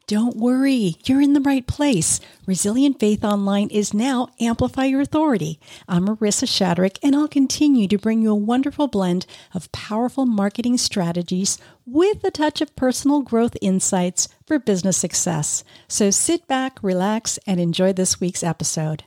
Don't worry, you're in the right place. Resilient Faith Online is now Amplify Your Authority. I'm Marissa Shadrick, and I'll continue to bring you a wonderful blend of powerful marketing strategies with a touch of personal growth insights for business success. So sit back, relax, and enjoy this week's episode.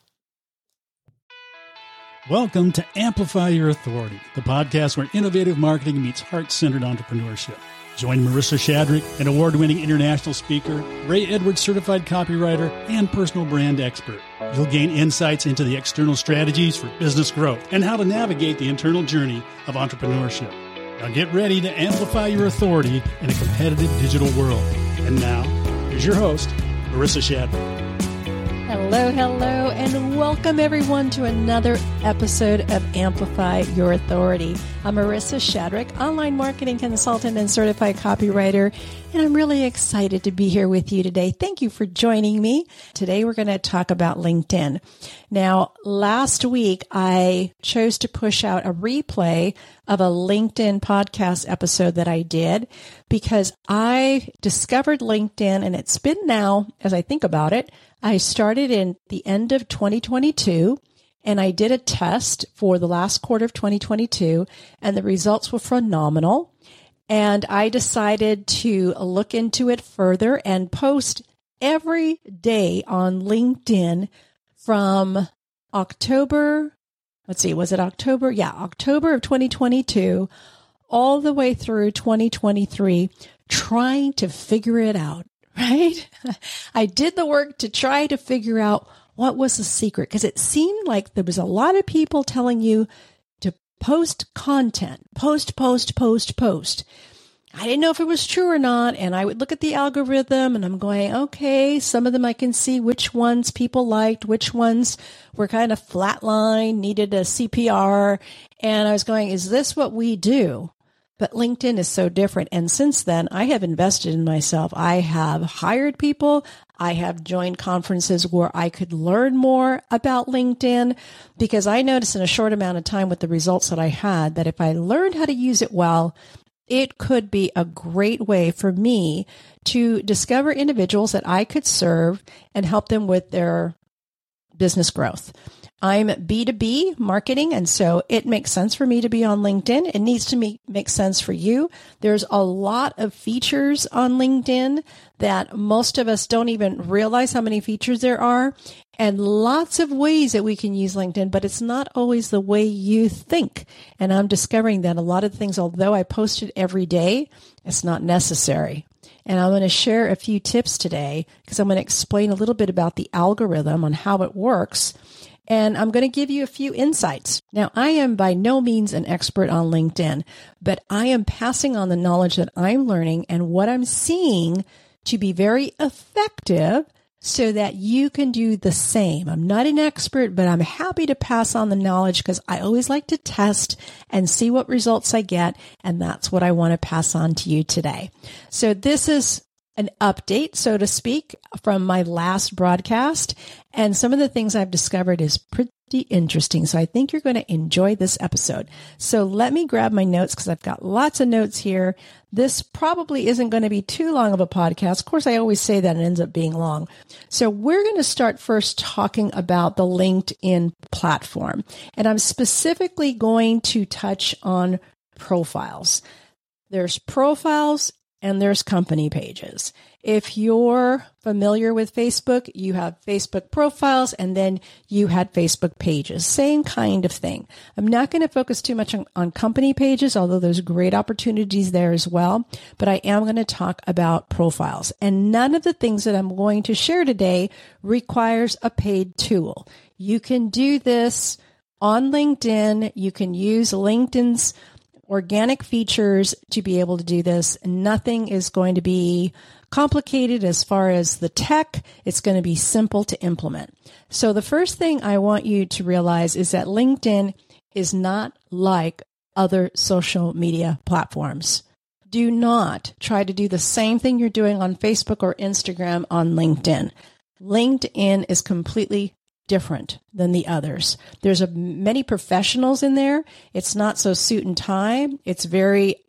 Welcome to Amplify Your Authority, the podcast where innovative marketing meets heart-centered entrepreneurship. Join Marissa Shadrick, an award-winning international speaker, Ray Edwards certified copywriter, and personal brand expert. You'll gain insights into the external strategies for business growth and how to navigate the internal journey of entrepreneurship. Now get ready to amplify your authority in a competitive digital world. And now, here's your host, Marissa Shadrick. Hello, and welcome everyone to another episode of Amplify Your Authority. I'm Marissa Shadrick, online marketing consultant and certified copywriter, and I'm really excited to be here with you today. Thank you for joining me. Today we're going to talk about LinkedIn. Now, last week I chose to push out a replay of a LinkedIn podcast episode that I did because I discovered LinkedIn, and it's been now, as I think about it, I started in the end of 2022, and I did a test for the last quarter of 2022, and the results were phenomenal. And I decided to look into it further and post every day on LinkedIn from October. Let's see, was it October? Yeah, October of 2022, all the way through 2023, trying to figure it out. Right? I did the work to try to figure out what was the secret, because it seemed like there was a lot of people telling you to post content, post. I didn't know if it was true or not, and I would look at the algorithm and I'm going, okay, some of them I can see which ones people liked, which ones were kind of flatline, needed a CPR, and I was going, is this what we do? But LinkedIn is so different. And since then, I have invested in myself. I have hired people. I have joined conferences where I could learn more about LinkedIn, because I noticed in a short amount of time with the results that I had that if I learned how to use it well, it could be a great way for me to discover individuals that I could serve and help them with their business growth. I'm B2B marketing, and so it makes sense for me to be on LinkedIn. It needs to make sense for you. There's a lot of features on LinkedIn that most of us don't even realize how many features there are, and lots of ways that we can use LinkedIn, but it's not always the way you think. And I'm discovering that a lot of things, although I post it every day, it's not necessary. And I'm going to share a few tips today because I'm going to explain a little bit about the algorithm on how it works. And I'm going to give you a few insights. Now, I am by no means an expert on LinkedIn, but I am passing on the knowledge that I'm learning and what I'm seeing to be very effective so that you can do the same. I'm not an expert, but I'm happy to pass on the knowledge because I always like to test and see what results I get. And that's what I want to pass on to you today. So this is an update, so to speak, from my last broadcast. And some of the things I've discovered is pretty interesting. So I think you're going to enjoy this episode. So let me grab my notes because I've got lots of notes here. This probably isn't going to be too long of a podcast. Of course, I always say that and it ends up being long. So we're going to start first talking about the LinkedIn platform. And I'm specifically going to touch on profiles. There's profiles and there's company pages. If you're familiar with Facebook, you have Facebook profiles and then you had Facebook pages. Same kind of thing. I'm not going to focus too much on company pages, although there's great opportunities there as well. But I am going to talk about profiles. And none of the things that I'm going to share today requires a paid tool. You can do this on LinkedIn. You can use LinkedIn's organic features to be able to do this. Nothing is going to be complicated as far as the tech. It's going to be simple to implement. So the first thing I want you to realize is that LinkedIn is not like other social media platforms. Do not try to do the same thing you're doing on Facebook or Instagram on LinkedIn. LinkedIn is completely different than the others. There's many professionals in there. It's not so suit and tie. It's very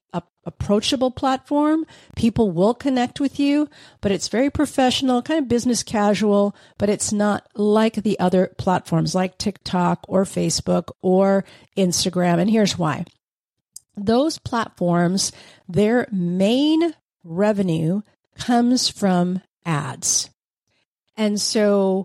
approachable platform. People will connect with you, but it's very professional, kind of business casual, but it's not like the other platforms like TikTok or Facebook or Instagram. And here's why. Those platforms, their main revenue comes from ads. And so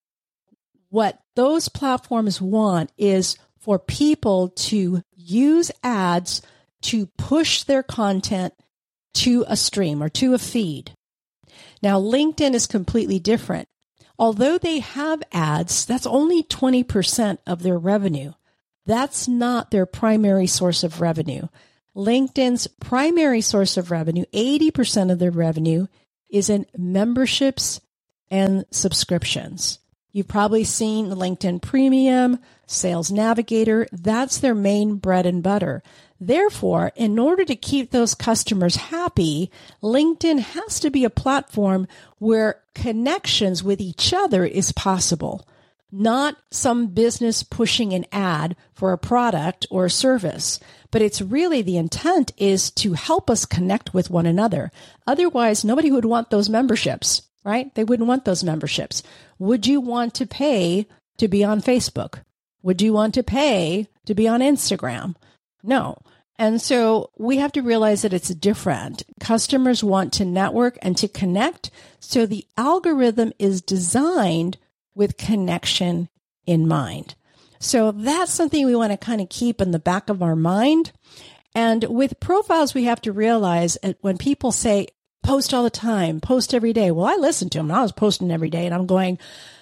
what those platforms want is for people to use ads to push their content to a stream or to a feed. Now, LinkedIn is completely different. Although they have ads, that's only 20% of their revenue. That's not their primary source of revenue. LinkedIn's primary source of revenue, 80% of their revenue, is in memberships and subscriptions. You've probably seen LinkedIn Premium, Sales Navigator. That's their main bread and butter. Therefore, in order to keep those customers happy, LinkedIn has to be a platform where connections with each other is possible, not some business pushing an ad for a product or a service. But it's really the intent is to help us connect with one another. Otherwise, nobody would want those memberships, right? They wouldn't want those memberships. Would you want to pay to be on Facebook? Would you want to pay to be on Instagram? No. And so we have to realize that it's different. Customers want to network and to connect. So the algorithm is designed with connection in mind. So that's something we want to kind of keep in the back of our mind. And with profiles, we have to realize when people say, post all the time, post every day. Well, I listen to them. I was posting every day and I'm going,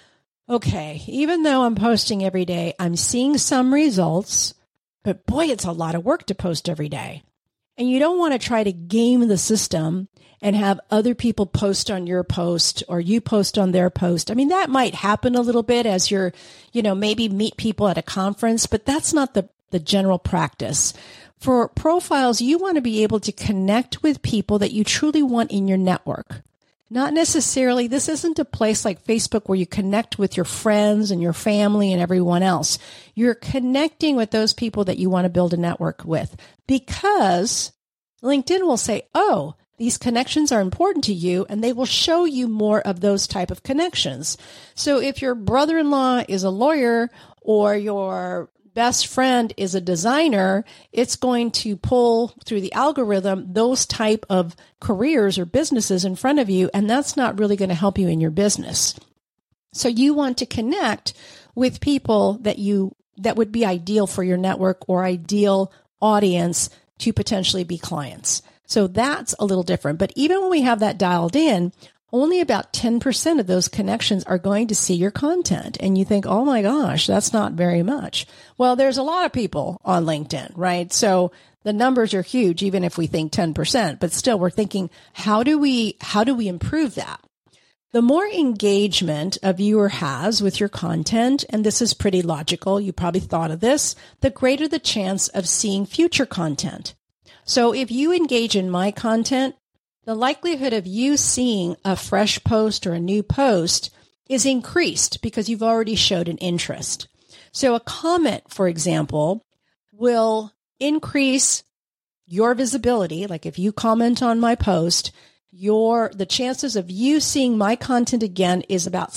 okay, even though I'm posting every day, I'm seeing some results, but boy, it's a lot of work to post every day. And you don't want to try to game the system and have other people post on your post or you post on their post. I mean, that might happen a little bit as you're, maybe meet people at a conference, but that's not the general practice. For profiles, you want to be able to connect with people that you truly want in your network. Not necessarily, this isn't a place like Facebook where you connect with your friends and your family and everyone else. You're connecting with those people that you want to build a network with because LinkedIn will say, oh, these connections are important to you, and they will show you more of those type of connections. So if your brother-in-law is a lawyer or your best friend is a designer, it's going to pull through the algorithm those type of careers or businesses in front of you, and that's not really going to help you in your business. So you want to connect with people that would be ideal for your network or ideal audience to potentially be clients. So that's a little different. But even when we have that dialed in, only about 10% of those connections are going to see your content. And you think, oh my gosh, that's not very much. Well, there's a lot of people on LinkedIn, right? So the numbers are huge, even if we think 10%, but still we're thinking, how do we improve that? The more engagement a viewer has with your content, and this is pretty logical, you probably thought of this, the greater the chance of seeing future content. So if you engage in my content, the likelihood of you seeing a fresh post or a new post is increased because you've already showed an interest. So a comment, for example, will increase your visibility. Like if you comment on my post, the chances of you seeing my content again is about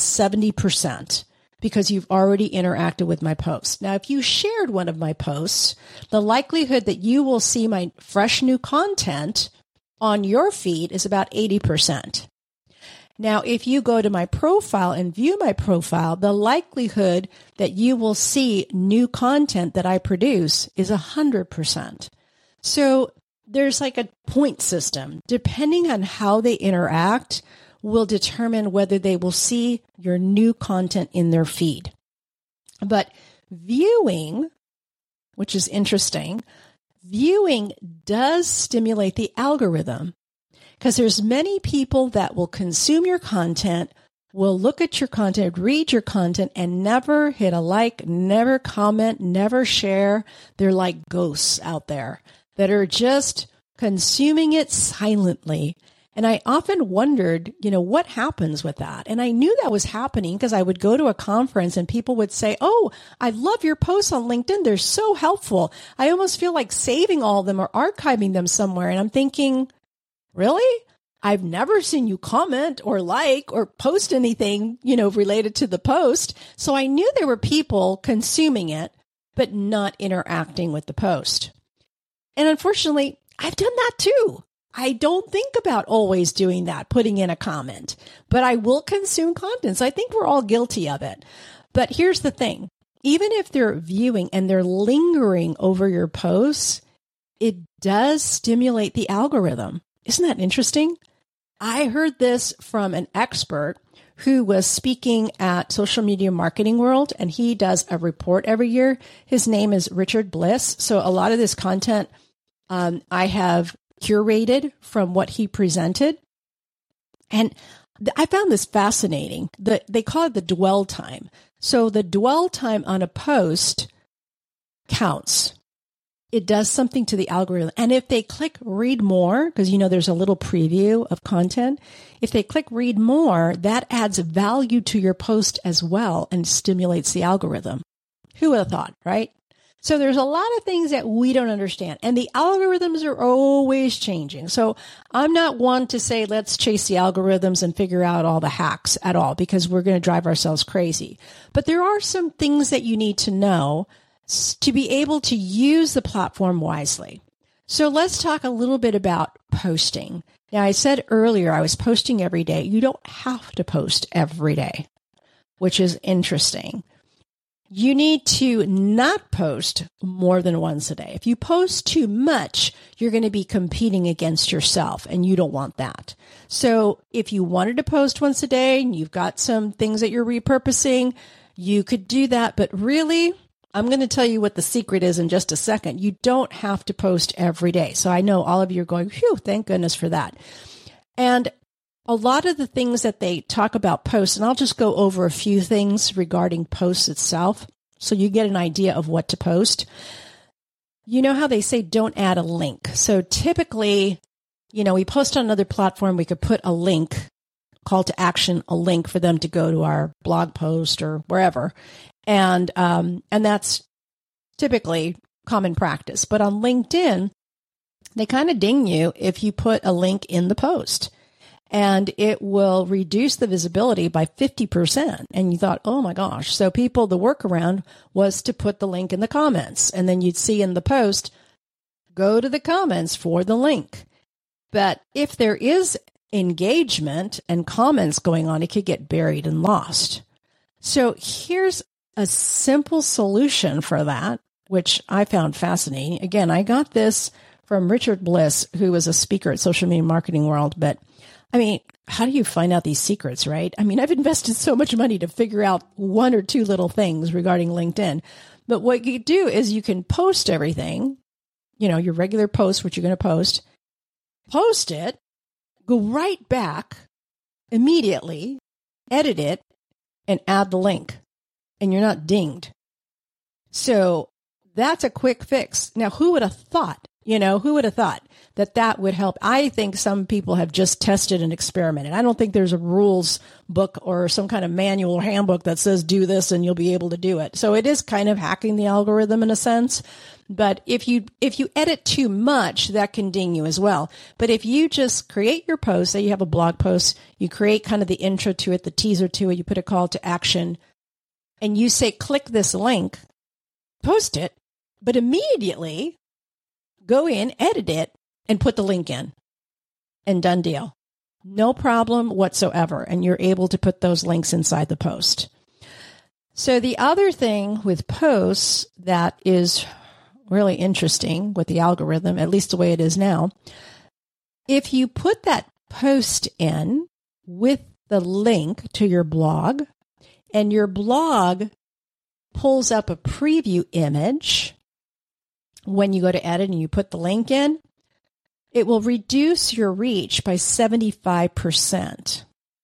70% because you've already interacted with my post. Now, if you shared one of my posts, the likelihood that you will see my fresh new content on your feed is about 80%. Now, if you go to my profile and view my profile, the likelihood that you will see new content that I produce is 100%. So there's like a point system. Depending on how they interact will determine whether they will see your new content in their feed. But viewing, which is interesting, viewing does stimulate the algorithm because there's many people that will consume your content, will look at your content, read your content, and never hit a like, never comment, never share. They're like ghosts out there that are just consuming it silently. And I often wondered, what happens with that? And I knew that was happening because I would go to a conference and people would say, "Oh, I love your posts on LinkedIn. They're so helpful. I almost feel like saving all of them or archiving them somewhere." And I'm thinking, really? I've never seen you comment or like or post anything, related to the post. So I knew there were people consuming it, but not interacting with the post. And unfortunately, I've done that too. I don't think about always doing that, putting in a comment, but I will consume content. So I think we're all guilty of it. But here's the thing. Even if they're viewing and they're lingering over your posts, it does stimulate the algorithm. Isn't that interesting? I heard this from an expert who was speaking at Social Media Marketing World, and he does a report every year. His name is Richard Bliss. So a lot of this content I have curated from what he presented. And I found this fascinating. They call it the dwell time. So the dwell time on a post counts. It does something to the algorithm. And if they click read more, because there's a little preview of content, if they click read more, that adds value to your post as well and stimulates the algorithm. Who would have thought, right? So there's a lot of things that we don't understand, and the algorithms are always changing. So I'm not one to say, let's chase the algorithms and figure out all the hacks at all, because we're going to drive ourselves crazy. But there are some things that you need to know to be able to use the platform wisely. So let's talk a little bit about posting. Now, I said earlier I was posting every day. You don't have to post every day, which is interesting. You need to not post more than once a day. If you post too much, you're going to be competing against yourself, and you don't want that. So if you wanted to post once a day and you've got some things that you're repurposing, you could do that. But really, I'm going to tell you what the secret is in just a second. You don't have to post every day. So I know all of you are going, phew, thank goodness for that. And a lot of the things that they talk about posts, and I'll just go over a few things regarding posts itself so you get an idea of what to post. You know how they say don't add a link. So typically, we post on another platform, we could put a link, call to action, a link for them to go to our blog post or wherever. And that's typically common practice. But on LinkedIn, they kind of ding you if you put a link in the post. And it will reduce the visibility by 50%. And you thought, oh my gosh. So the workaround was to put the link in the comments. And then you'd see in the post, go to the comments for the link. But if there is engagement and comments going on, it could get buried and lost. So here's a simple solution for that, which I found fascinating. Again, I got this from Richard Bliss, who was a speaker at Social Media Marketing World. But how do you find out these secrets, right? I've invested so much money to figure out one or two little things regarding LinkedIn. But what you do is you can post everything, your regular post, what you're going to post it, go right back immediately, edit it, and add the link. And you're not dinged. So that's a quick fix. Now, who would have thought? Who would have thought that would help? I think some people have just tested and experimented. I don't think there's a rules book or some kind of manual or handbook that says do this and you'll be able to do it. So it is kind of hacking the algorithm in a sense. But if you edit too much, that can ding you as well. But if you just create your post, say you have a blog post, you create kind of the intro to it, the teaser to it, you put a call to action, and you say, click this link, post it, but immediately go in, edit it, and put the link in. And done deal. No problem whatsoever. And you're able to put those links inside the post. So the other thing with posts that is really interesting with the algorithm, at least the way it is now, if you put that post in with the link to your blog, and your blog pulls up a preview image when you go to edit and you put the link in, it will reduce your reach by 75%.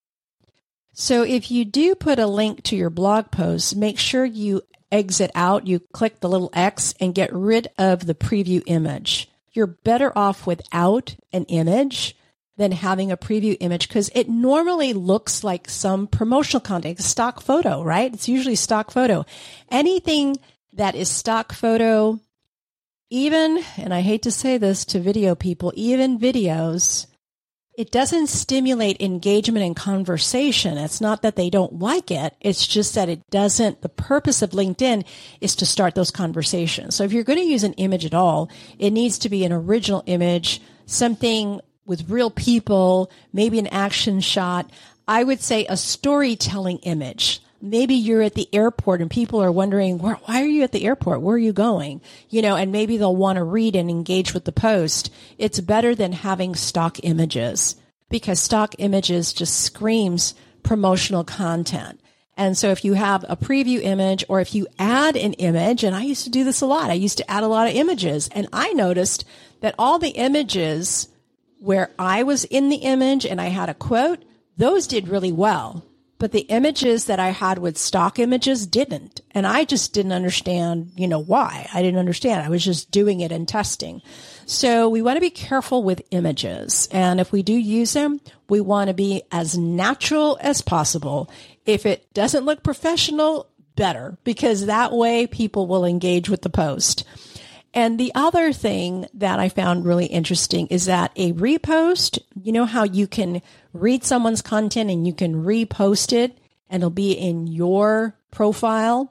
So if you do put a link to your blog post, make sure you exit out, you click the little X and get rid of the preview image. You're better off without an image than having a preview image because it normally looks like some promotional content, stock photo, right? It's usually stock photo. Anything that is stock photo, even, and I hate to say this to video people, even videos, it doesn't stimulate engagement and conversation. It's not that they don't like it. It's just that it doesn't. The purpose of LinkedIn is to start those conversations. So if you're going to use an image at all, it needs to be an original image, something with real people, maybe an action shot. I would say a storytelling image. Maybe you're at the airport and people are wondering, why are you at the airport? Where are you going? And maybe they'll want to read and engage with the post. It's better than having stock images because stock images just screams promotional content. And so if you have a preview image or if you add an image, and I used to do this a lot, I used to add a lot of images, and I noticed that all the images where I was in the image and I had a quote, those did really well. But the images that I had with stock images didn't. And I just didn't understand, why. I didn't understand. I was just doing it and testing. So we want to be careful with images. And if we do use them, we want to be as natural as possible. If it doesn't look professional, better, because that way people will engage with the post. And the other thing that I found really interesting is that a repost, how you can read someone's content and you can repost it and it'll be in your profile.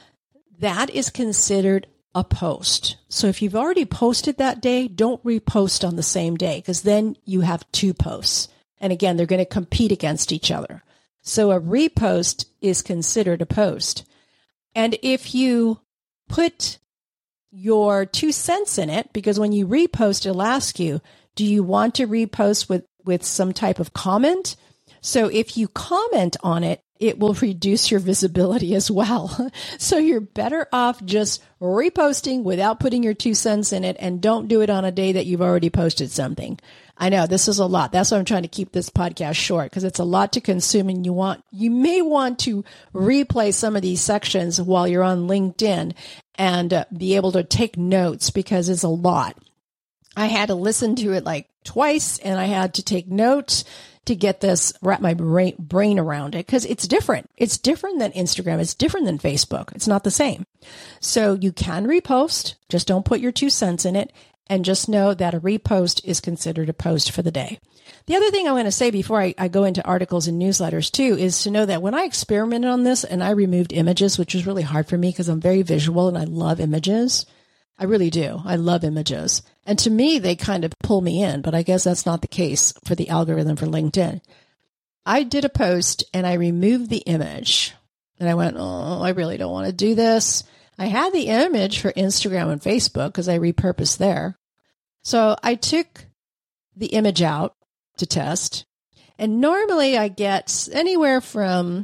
That is considered a post. So if you've already posted that day, don't repost on the same day because then you have two posts. And again, they're going to compete against each other. So a repost is considered a post. And if you put your 2 cents in it, because when you repost, it'll ask you, do you want to repost with some type of comment? So if you comment on it, it will reduce your visibility as well. So you're better off just reposting without putting your 2 cents in it, and don't do it on a day that you've already posted something. I know this is a lot. That's why I'm trying to keep this podcast short, because it's a lot to consume, and you may want to replay some of these sections while you're on LinkedIn and be able to take notes, because it's a lot. I had to listen to it like twice, and I had to take notes to get this, wrap my brain around it, because it's different. It's different than Instagram. It's different than Facebook. It's not the same. So you can repost, just don't put your 2 cents in it, and just know that a repost is considered a post for the day. The other thing I want to say before I go into articles and newsletters too, is to know that when I experimented on this and I removed images, which was really hard for me because I'm very visual and I love images. I really do. I love images. And to me, they kind of pull me in, but I guess that's not the case for the algorithm for LinkedIn. I did a post and I removed the image and I went, oh, I really don't want to do this. I had the image for Instagram and Facebook because I repurposed there. So I took the image out to test. And normally I get anywhere from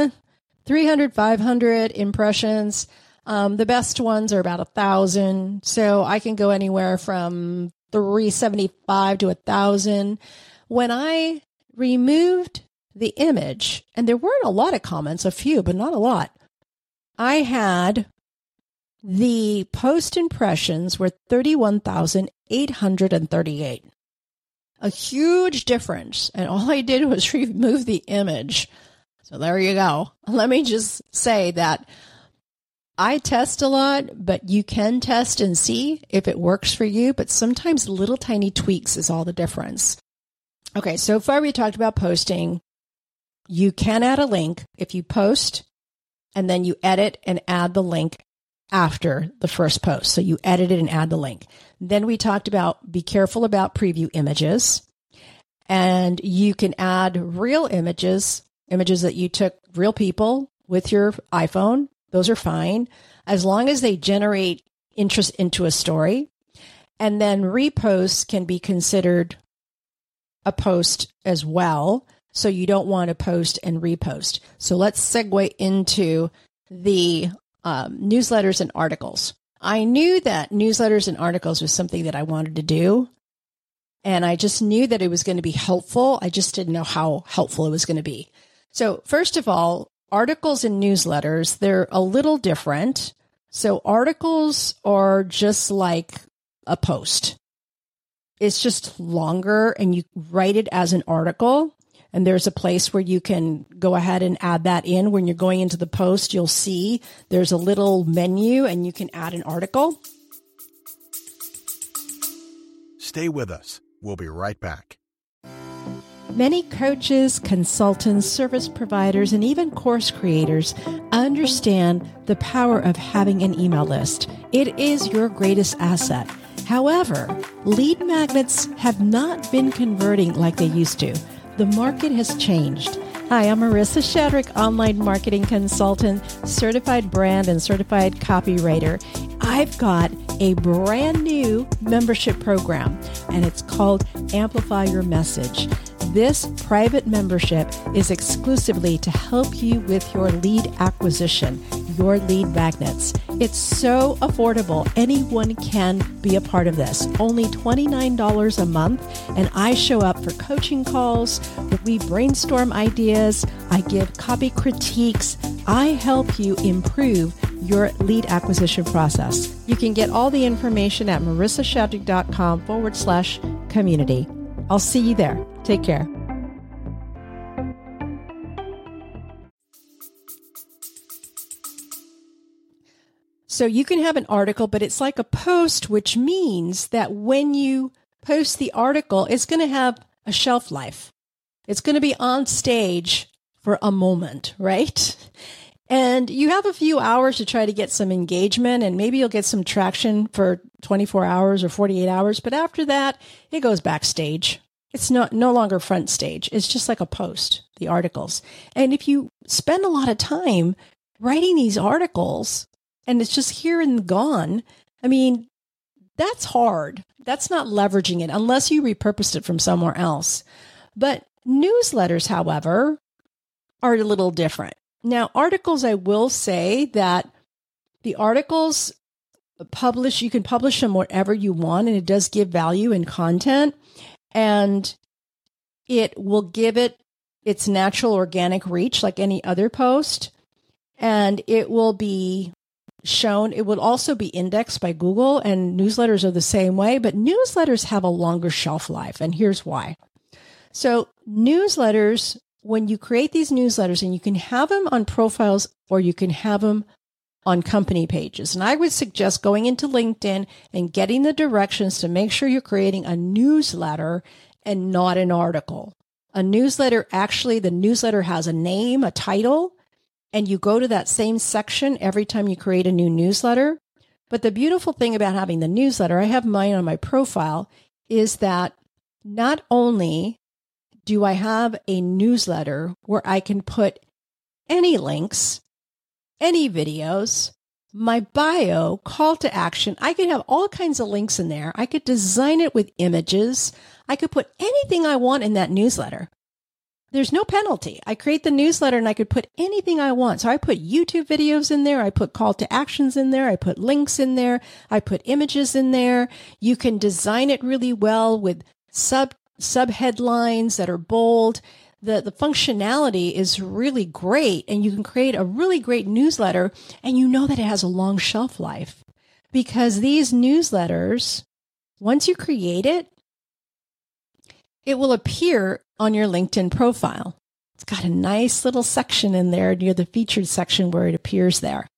300, 500 impressions. The best ones are about 1,000. So I can go anywhere from 375 to 1,000. When I removed the image, and there weren't a lot of comments, a few, but not a lot, I had the post impressions were 31,838. A huge difference. And all I did was remove the image. So there you go. Let me just say that I test a lot, but you can test and see if it works for you. But sometimes little tiny tweaks is all the difference. Okay, so far we talked about posting. You can add a link if you post and then you edit and add the link after the first post. So you edit it and add the link. Then we talked about be careful about preview images. And you can add real images that you took real people with your iPhone. Those are fine, as long as they generate interest into a story. And then reposts can be considered a post as well. So you don't want to post and repost. So let's segue into the newsletters and articles. I knew that newsletters and articles was something that I wanted to do. And I just knew that it was going to be helpful. I just didn't know how helpful it was going to be. So first of all, articles and newsletters, they're a little different. So articles are just like a post. it's just longer and you write it as an article. And there's a place where you can go ahead and add that in. When you're going into the post, you'll see there's a little menu and you can add an article. Stay with us. We'll be right back. Many coaches, consultants, service providers, and even course creators understand the power of having an email list. It is your greatest asset. However, lead magnets have not been converting like they used to. The market has changed. Hi, I'm Marissa Shadrick, online marketing consultant, certified brand and certified copywriter. I've got a brand new membership program, and it's called Amplify Your Message. This private membership is exclusively to help you with your lead acquisition, your lead magnets. It's so affordable. Anyone can be a part of this. Only $29 a month, and I show up for coaching calls. We brainstorm ideas. I give copy critiques. I help you improve your lead acquisition process. You can get all the information at marissashadrick.com/community. I'll see you there. Take care. So you can have an article, but it's like a post, which means that when you post the article, it's going to have a shelf life. It's going to be on stage for a moment, right? And you have a few hours to try to get some engagement, and maybe you'll get some traction for 24 hours or 48 hours. But after that, it goes backstage. It's no longer front stage. It's just like a post, the articles. And if you spend a lot of time writing these articles and it's just here and gone, I mean, that's hard. That's not leveraging it unless you repurposed it from somewhere else. But newsletters, however, are a little different. Now, articles, I will say that the articles you can publish them wherever you want, and it does give value in content. And it will give it its natural organic reach like any other post. And it will be shown. It will also be indexed by Google, and newsletters are the same way. But newsletters have a longer shelf life. And here's why. So newsletters, when you create these newsletters, and you can have them on profiles or you can have them on company pages. And I would suggest going into LinkedIn and getting the directions to make sure you're creating a newsletter and not an article. A newsletter, actually, the newsletter has a name, a title, and you go to that same section every time you create a new newsletter. But the beautiful thing about having the newsletter, I have mine on my profile, is that not only do I have a newsletter where I can put any links, any videos, my bio, call to action. I could have all kinds of links in there. I could design it with images. I could put anything I want in that newsletter. There's no penalty. I create the newsletter and I could put anything I want. So I put YouTube videos in there. I put call to actions in there. I put links in there. I put images in there. You can design it really well with sub-headlines that are bold. The functionality is really great, and you can create a really great newsletter, and you know that it has a long shelf life because these newsletters, once you create it, it will appear on your LinkedIn profile. It's got a nice little section in there near the featured section where it appears there.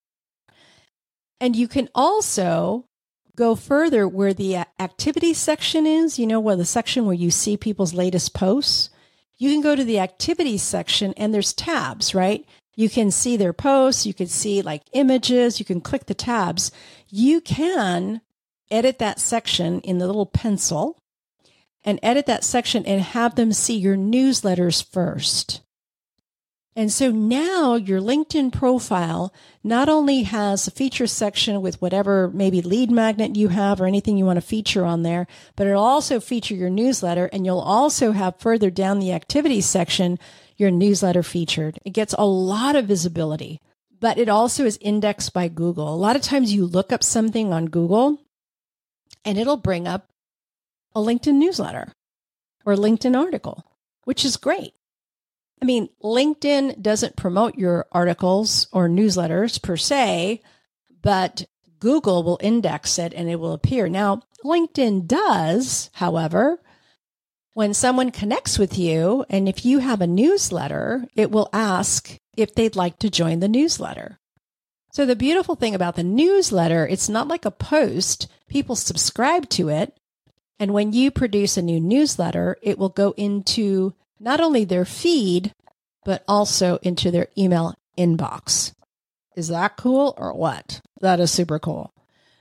And you can also go further where the activity section is, where the section where you see people's latest posts. You can go to the activities section and there's tabs, right? You can see their posts. You can see like images. You can click the tabs. You can edit that section in the little pencil and edit that section and have them see your newsletters first. And so now your LinkedIn profile not only has a feature section with whatever maybe lead magnet you have or anything you want to feature on there, but it'll also feature your newsletter, and you'll also have further down the activities section your newsletter featured. It gets a lot of visibility, but it also is indexed by Google. A lot of times you look up something on Google and it'll bring up a LinkedIn newsletter or LinkedIn article, which is great. I mean, LinkedIn doesn't promote your articles or newsletters per se, but Google will index it and it will appear. Now, LinkedIn does, however, when someone connects with you, and if you have a newsletter, it will ask if they'd like to join the newsletter. So the beautiful thing about the newsletter, it's not like a post. People subscribe to it. And when you produce a new newsletter, it will go into not only their feed, but also into their email inbox. Is that cool or what? That is super cool.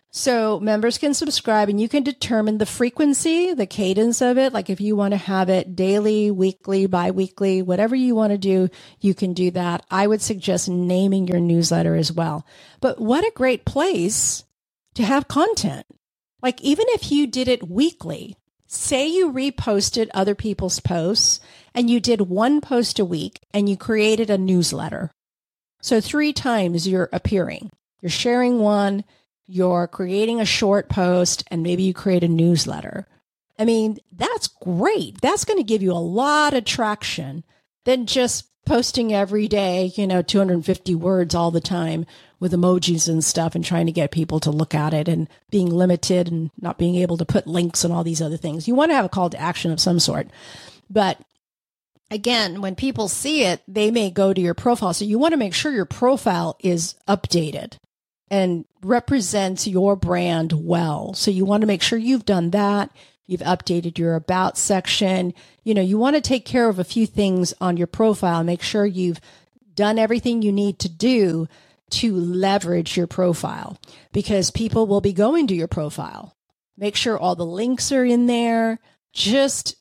So members can subscribe and you can determine the frequency, the cadence of it. Like if you want to have it daily, weekly, bi-weekly, whatever you want to do, you can do that. I would suggest naming your newsletter as well. But what a great place to have content. Like even if you did it weekly, say you reposted other people's posts and you did one post a week and you created a newsletter. So 3 times you're appearing, you're sharing one, you're creating a short post, and maybe you create a newsletter. I mean, that's great. That's going to give you a lot of traction than just posting every day, 250 words all the time with emojis and stuff and trying to get people to look at it and being limited and not being able to put links and all these other things. You want to have a call to action of some sort. But again, when people see it, they may go to your profile. So you want to make sure your profile is updated and represents your brand well. So you want to make sure you've done that. You've updated your about section. You want to take care of a few things on your profile. Make sure you've done everything you need to do to leverage your profile because people will be going to your profile. Make sure all the links are in there. Just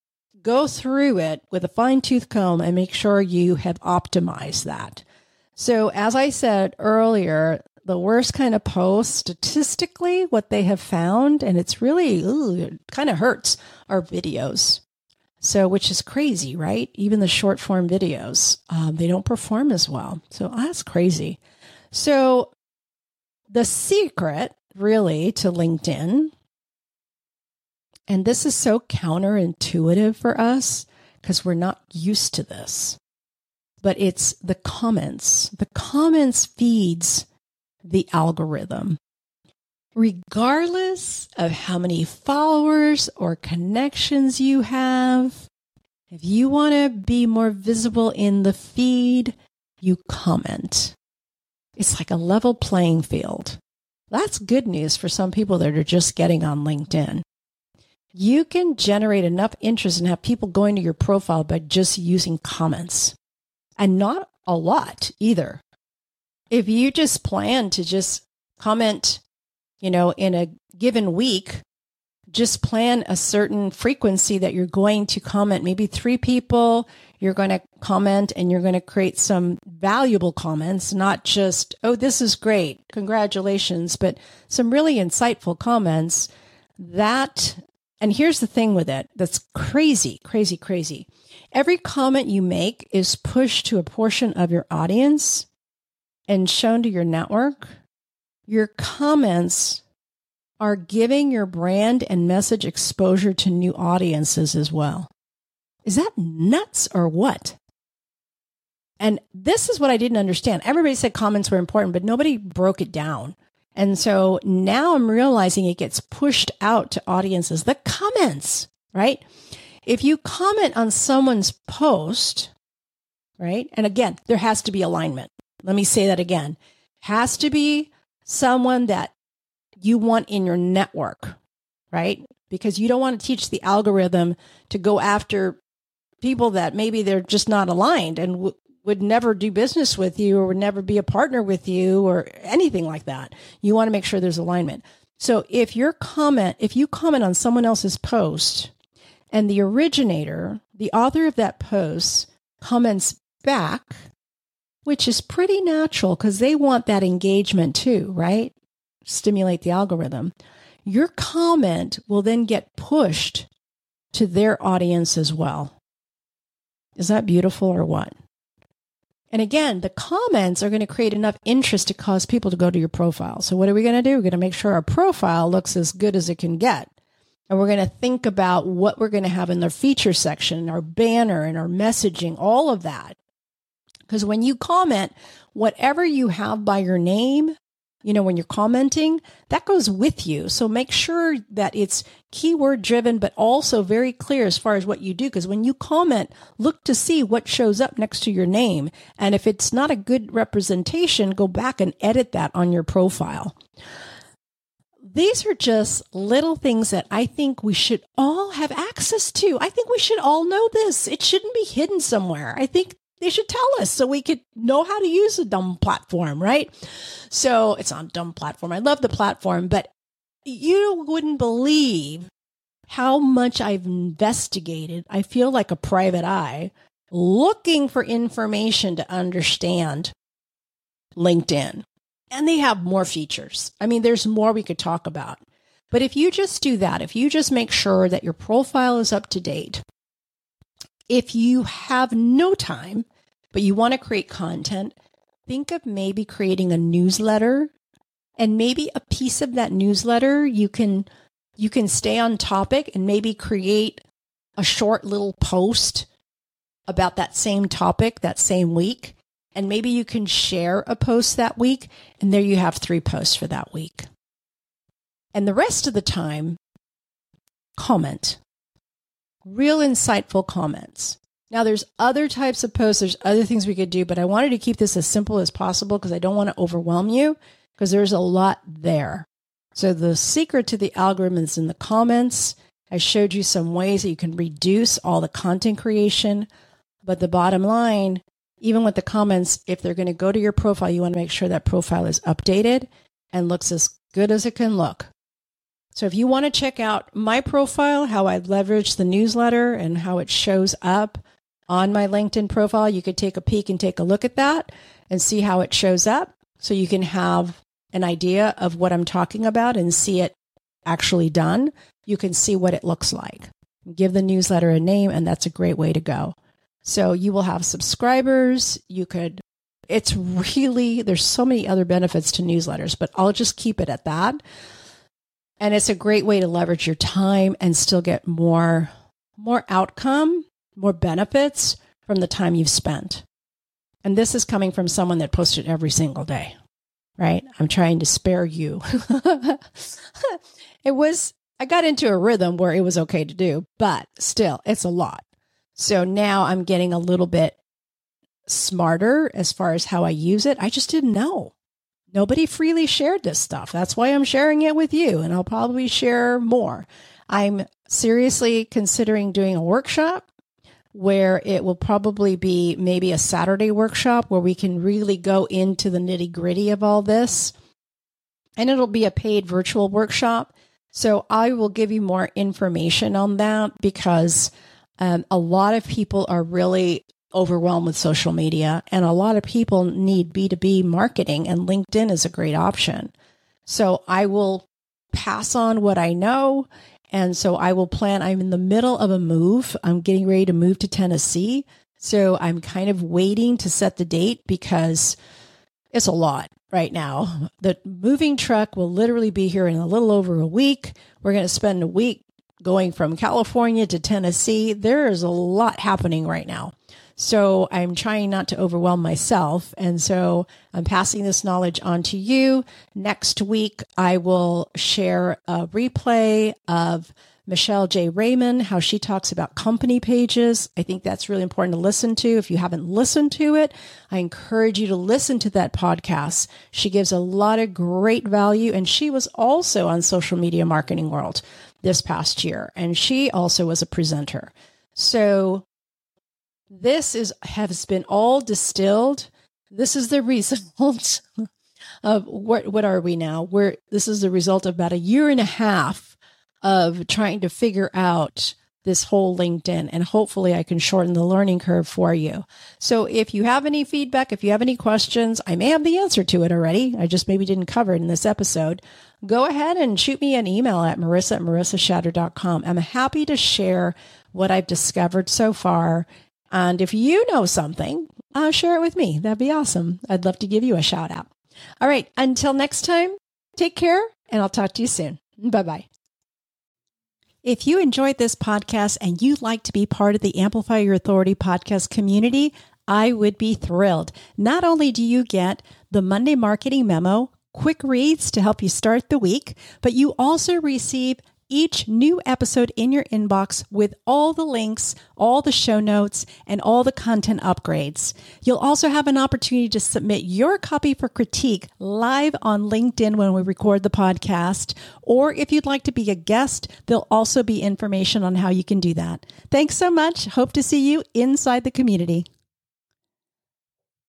go through it with a fine-tooth comb and make sure you have optimized that. So as I said earlier, the worst kind of post, statistically, what they have found, and it's really, it kind of hurts, are videos. So, which is crazy, right? Even the short form videos, they don't perform as well. So that's crazy. So the secret really to LinkedIn, and this is so counterintuitive for us because we're not used to this, but it's the comments. The comments feeds the algorithm. Regardless of how many followers or connections you have, if you want to be more visible in the feed, you comment. It's like a level playing field. That's good news for some people that are just getting on LinkedIn. You can generate enough interest and have people going to your profile by just using comments. And not a lot either. If you just plan to just comment, in a given week, just plan a certain frequency that you're going to comment. Maybe 3 people, you're going to comment and you're going to create some valuable comments, not just, oh, this is great, congratulations, but some really insightful comments and here's the thing with it, that's crazy, crazy, crazy. Every comment you make is pushed to a portion of your audience and shown to your network. Your comments are giving your brand and message exposure to new audiences as well. Is that nuts or what? And this is what I didn't understand. Everybody said comments were important, but nobody broke it down. And so now I'm realizing it gets pushed out to audiences. The comments, right? If you comment on someone's post, right? And again, there has to be alignment. Let me say that again. Has to be someone that you want in your network, right? Because you don't want to teach the algorithm to go after people that maybe they're just not aligned and would never do business with you or would never be a partner with you or anything like that. You want to make sure there's alignment. So if you comment on someone else's post and the originator, the author of that post comments back, which is pretty natural because they want that engagement too, right? Stimulate the algorithm. Your comment will then get pushed to their audience as well. Is that beautiful or what? And again, the comments are going to create enough interest to cause people to go to your profile. So what are we going to do? We're going to make sure our profile looks as good as it can get. And we're going to think about what we're going to have in the feature section, our banner and our messaging, all of that. Because when you comment, whatever you have by your name when you're commenting, that goes with you. So make sure that it's keyword driven, but also very clear as far as what you do. Because when you comment, look to see what shows up next to your name. And if it's not a good representation, go back and edit that on your profile. These are just little things that I think we should all have access to. I think we should all know this. It shouldn't be hidden somewhere. I think they should tell us so we could know how to use a dumb platform, right? So it's not a dumb platform. I love the platform, but you wouldn't believe how much I've investigated. I feel like a private eye looking for information to understand LinkedIn. And they have more features. I mean, there's more we could talk about. But if you just do that, if you just make sure that your profile is up to date, if you have no time, but you want to create content, think of maybe creating a newsletter, and maybe a piece of that newsletter, you can stay on topic and maybe create a short little post about that same topic that same week. And maybe you can share a post that week, and there you have 3 posts for that week. And the rest of the time, comment. Real insightful comments. Now, there's other types of posts. There's other things we could do, but I wanted to keep this as simple as possible because I don't want to overwhelm you because there's a lot there. So the secret to the algorithm is in the comments. I showed you some ways that you can reduce all the content creation. But the bottom line, even with the comments, if they're going to go to your profile, you want to make sure that profile is updated and looks as good as it can look. So if you want to check out my profile, how I leverage the newsletter and how it shows up on my LinkedIn profile, you could take a peek and take a look at that and see how it shows up so you can have an idea of what I'm talking about and see it actually done. You can see what it looks like. Give the newsletter a name, and that's a great way to go. So you will have subscribers. There's so many other benefits to newsletters, but I'll just keep it at that. And it's a great way to leverage your time and still get more outcome, more benefits from the time you've spent. And this is coming from someone that posted every single day, right? I'm trying to spare you. I got into a rhythm where it was okay to do, but still, it's a lot. So now I'm getting a little bit smarter as far as how I use it. I just didn't know. Nobody freely shared this stuff. That's why I'm sharing it with you, and I'll probably share more. I'm seriously considering doing a workshop where it will probably be maybe a Saturday workshop where we can really go into the nitty-gritty of all this. And it'll be a paid virtual workshop. So I will give you more information on that because a lot of people are really overwhelmed with social media, and a lot of people need B2B marketing, and LinkedIn is a great option. So I will pass on what I know. And so I will plan. I'm in the middle of a move. I'm getting ready to move to Tennessee. So I'm kind of waiting to set the date because it's a lot right now. The moving truck will literally be here in a little over a week. We're going to spend a week going from California to Tennessee. There is a lot happening right now. So I'm trying not to overwhelm myself. And so I'm passing this knowledge on to you. Next week, I will share a replay of Michelle J. Raymond, how she talks about company pages. I think that's really important to listen to. If you haven't listened to it, I encourage you to listen to that podcast. She gives a lot of great value. And she was also on Social Media Marketing World this past year. And she also was a presenter. So this has been all distilled. This is the result of what are we now? This is the result of about a year and a half of trying to figure out this whole LinkedIn, and hopefully I can shorten the learning curve for you. So if you have any feedback, if you have any questions, I may have the answer to it already. I just maybe didn't cover it in this episode. Go ahead and shoot me an email at marissa@marissashatter.com. I'm happy to share what I've discovered so far. And if you know something, share it with me. That'd be awesome. I'd love to give you a shout out. All right. Until next time, take care, and I'll talk to you soon. Bye-bye. If you enjoyed this podcast and you'd like to be part of the Amplify Your Authority podcast community, I would be thrilled. Not only do you get the Monday Marketing Memo quick reads to help you start the week, but you also receive each new episode in your inbox with all the links, all the show notes, and all the content upgrades. You'll also have an opportunity to submit your copy for critique live on LinkedIn when we record the podcast. Or if you'd like to be a guest, there'll also be information on how you can do that. Thanks so much. Hope to see you inside the community.